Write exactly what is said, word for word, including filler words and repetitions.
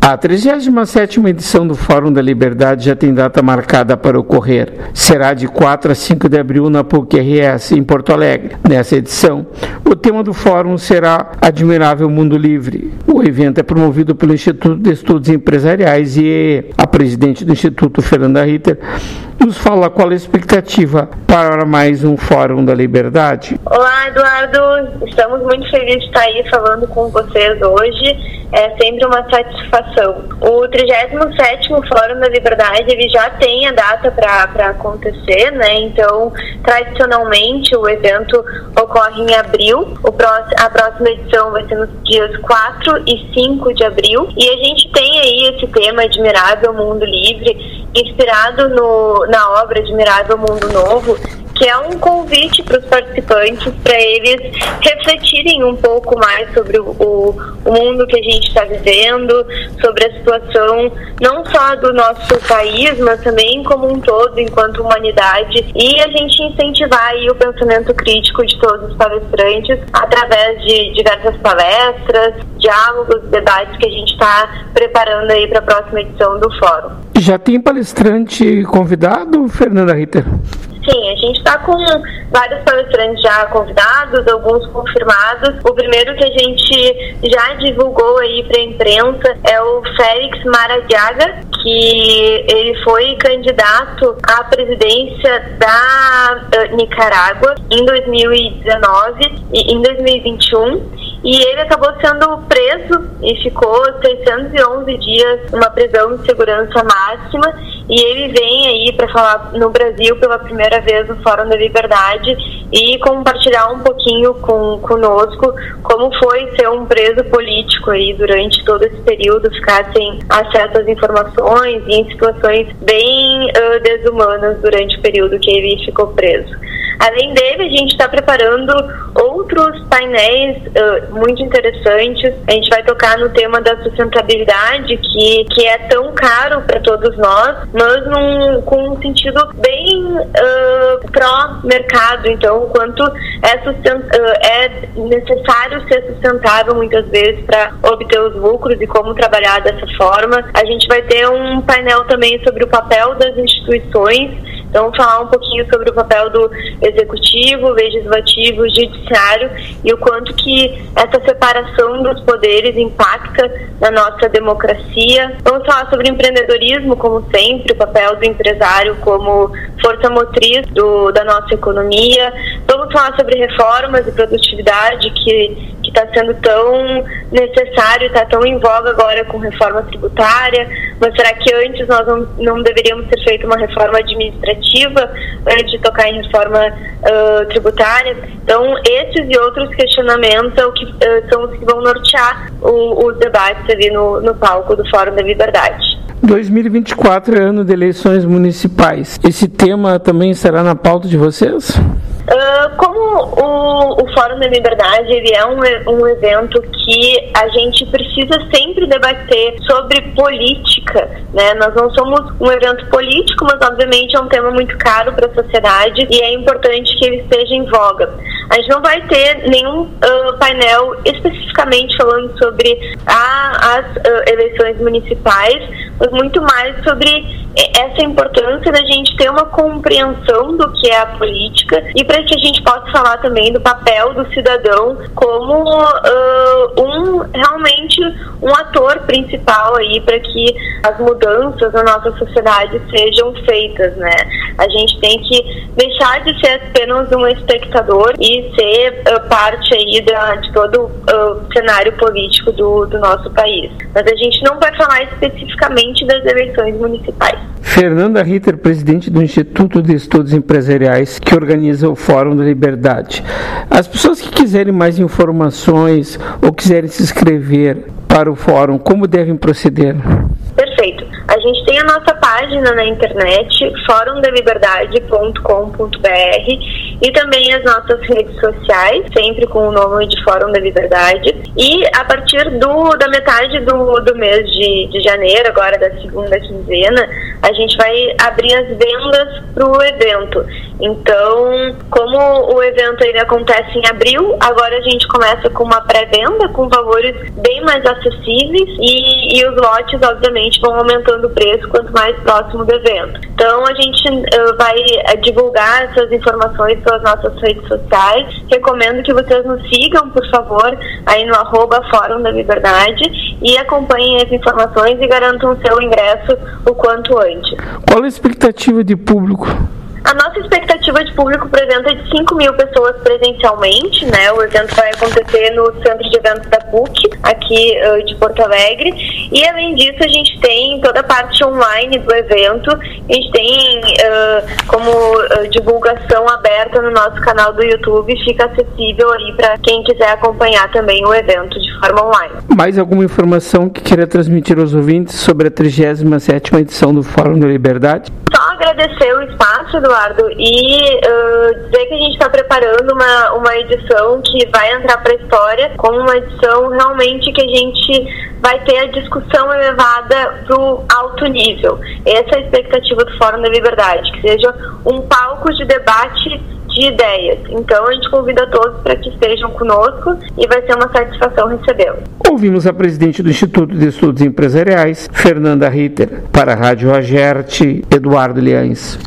A trigésima sétima edição do Fórum da Liberdade já tem data marcada para ocorrer. Será de quatro a cinco de abril na P U C R S, em Porto Alegre. Nessa edição, o tema do fórum será Admirável Mundo Livre. O evento é promovido pelo Instituto de Estudos Empresariais e a presidente do Instituto, Fernanda Ritter, nos fala qual a expectativa para mais um Fórum da Liberdade. Olá, Eduardo. Estamos muito felizes de estar aí falando com vocês hoje. É sempre uma satisfação. O trigésimo sétimo Fórum da Liberdade ele já tem a data para acontecer, né? Então, tradicionalmente, o evento ocorre em abril. O próximo, a próxima edição vai ser nos dias quatro e cinco de abril. E a gente tem aí esse tema Admirável Mundo Livre, inspirado no, na obra Admirável Mundo Novo, que é um convite para os participantes, para eles refletirem um pouco mais sobre o, o, o mundo que a gente está vivendo, sobre a situação não só do nosso país, mas também como um todo, enquanto humanidade, e a gente incentivar aí o pensamento crítico de todos os palestrantes através de diversas palestras, diálogos, debates que a gente está preparando aí para a próxima edição do Fórum. Já tem palestrante convidado, Fernanda Ritter? Sim, a gente está com vários palestrantes já convidados, alguns confirmados. O primeiro que a gente já divulgou aí para a imprensa é o Félix Maradiaga, que ele foi candidato à presidência da uh, Nicarágua em dois mil e dezenove e em dois mil e vinte e um. E ele acabou sendo preso e ficou seiscentos e onze dias numa prisão de segurança máxima. E ele vem aí para falar no Brasil pela primeira vez no Fórum da Liberdade e compartilhar um pouquinho com, conosco como foi ser um preso político aí durante todo esse período, ficar sem acesso às informações e em situações bem uh, desumanas durante o período que ele ficou preso. Além dele, a gente está preparando outros painéis uh, muito interessantes. A gente vai tocar no tema da sustentabilidade, que, que é tão caro para todos nós, mas num, com um sentido bem uh, pró-mercado. Então, o quanto é, sustent, uh, é necessário ser sustentável muitas vezes para obter os lucros e como trabalhar dessa forma. A gente vai ter um painel também sobre o papel das instituições. Então, falar um pouquinho sobre o papel do executivo, legislativo, judiciário e o quanto que essa separação dos poderes impacta na nossa democracia. Vamos falar sobre empreendedorismo, como sempre, o papel do empresário como força motriz do, da nossa economia. Vamos falar sobre reformas e produtividade, que está sendo tão necessário, está tão em voga agora com reforma tributária. Mas será que antes nós não, não deveríamos ter feito uma reforma administrativa antes de tocar em reforma uh, tributária? Então, esses e outros questionamentos são, que, uh, são os que vão nortear o, os debates ali no, no palco do Fórum da Liberdade. dois mil e vinte e quatro é ano de eleições municipais. Esse tema também será na pauta de vocês? Uh, como o, o Fórum da Liberdade ele é um, um evento que a gente precisa sempre debater sobre política, né? Nós não somos um evento político, mas obviamente é um tema muito caro para a sociedade e é importante que ele esteja em voga. A gente não vai ter nenhum uh, painel especificamente falando sobre a, as uh, eleições municipais, mas muito mais sobre essa importância da gente ter uma compreensão do que é a política e para que a gente possa falar também do papel do cidadão como uh, um realmente um ator principal aí para que as mudanças na nossa sociedade sejam feitas, né? A gente tem que deixar de ser apenas um espectador e ser uh, parte aí da, de todo o uh, cenário político do, do nosso país. Mas a gente não vai falar especificamente das eleições municipais. Fernanda Ritter, presidente do Instituto de Estudos Empresariais, que organiza o Fórum da Liberdade. As pessoas que quiserem mais informações ou quiserem se inscrever para o fórum, como devem proceder? Perfeito. A gente tem a nossa página na internet, fórum da liberdade ponto com ponto b r, e também as nossas redes sociais, sempre com o nome de Fórum da Liberdade. E a partir do, da metade do, do mês de, de janeiro, agora da segunda quinzena, a gente vai abrir as vendas para o evento. Então, como o evento ele acontece em abril, agora a gente começa com uma pré-venda com valores bem mais acessíveis e, e os lotes, obviamente, vão aumentando o preço quanto mais próximo do evento. Então, a gente uh, vai uh, divulgar essas informações pelas nossas redes sociais. Recomendo que vocês nos sigam, por favor, aí no arroba Fórum da Liberdade e acompanhem as informações e garantam o seu ingresso o quanto antes. Qual a expectativa de público? A nossa expectativa de público para o evento é de cinco mil pessoas presencialmente, né? O evento vai acontecer no Centro de Eventos da P U C, aqui uh, de Porto Alegre. E, além disso, a gente tem toda a parte online do evento. A gente tem uh, como uh, divulgação aberta no nosso canal do YouTube. Fica acessível aí para quem quiser acompanhar também o evento de forma online. Mais alguma informação que queira transmitir aos ouvintes sobre a trigésima sétima edição do Fórum da Liberdade? Só agradecer o espaço, Eduardo, e uh, dizer que a gente está preparando uma, uma edição que vai entrar para a história como uma edição realmente que a gente vai ter a discussão elevada para o alto nível. Essa é a expectativa do Fórum da Liberdade, que seja um palco de debate de ideias. Então a gente convida todos para que estejam conosco e vai ser uma satisfação recebê-los. Ouvimos a presidente do Instituto de Estudos Empresariais, Fernanda Ritter. Para a Rádio Agerte, Eduardo Liães.